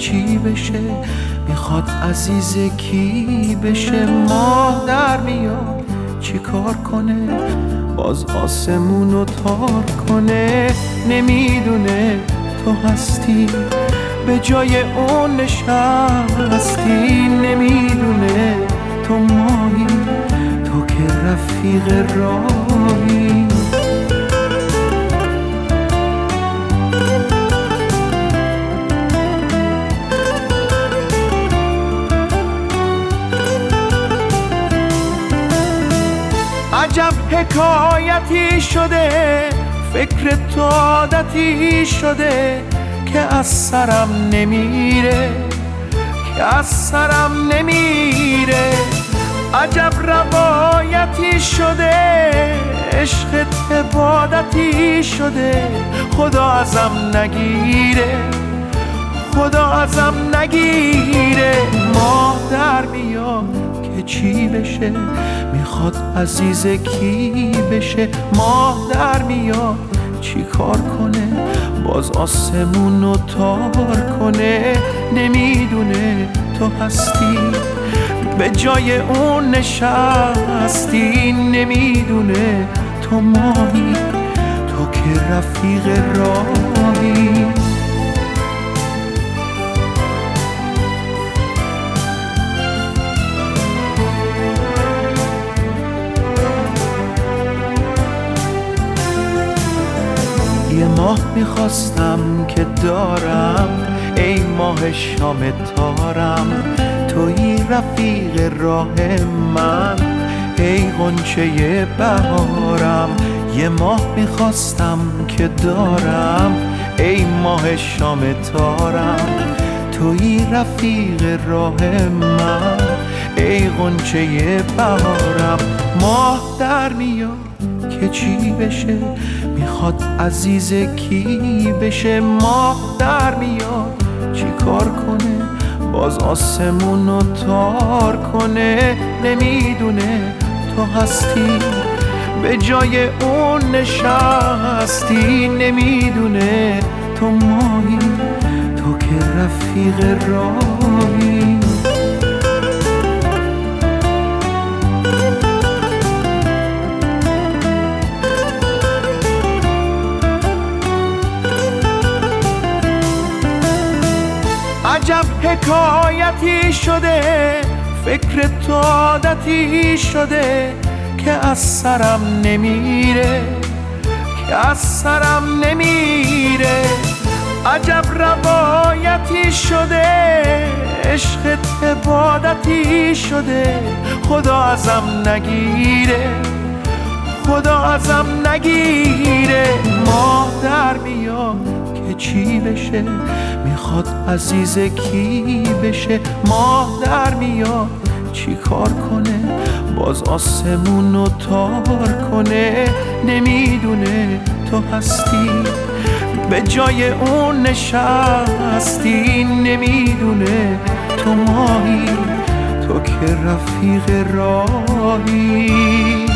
چی بشه، میخواد عزیز کی بشه. ماه در میاد چی کار کنه، باز آسمونو تار کنه. نمیدونه تو هستی به جای اون نشستی، نمیدونه تو ماهی، تو که رفیق راهی. عجب حکایتی شده، فکر تو عادتی شده که از سرم نمیره، که از سرم نمیره. عجب روایتی شده، عشقت عبادتی شده. خدا ازم نگیره، خدا ازم نگیره. ماه در میاد که چی بشه، میخواد عزیز کی بشه. ماه در میاد چی کار کنه، باز آسمونو تار کنه. نمیدونه تو هستی به جای اون نشستی، نمیدونه تو ماهی، تو که رفیق راهی. یه ماه میخواستم که دارم، ای ماه شام تارم. توی رفیق راه من، ای غنچه بهارم. یه ماه میخواستم که دارم، ای ماه شام تارم. توی رفیق راه من، ای غنچه بهارم. ماه در میاد که چی بشه، میخواد عزیز کی بشه. ماه در میاد چی کار کنه، باز آسمونو تار کنه. نمیدونه تو هستی به جای اون نشستی، نمیدونه تو ماهی، تو که رفیق راهی. عجب حکایتی شده، فکر تو عادتی شده که از سرم نمیره، که از سرم نمیره. عجب روایتی شده، عشقت عبادتی شده. خدا ازم نگیره، خدا ازم نگیره. ماه در میاد که چی بشه، میخواد عزیز کی بشه. ماه در میاد چی کار کنه، باز آسمونو تار کنه. نمیدونه تو هستی به جای اون نشستی، نمیدونه تو ماهی، تو که رفیق راهی.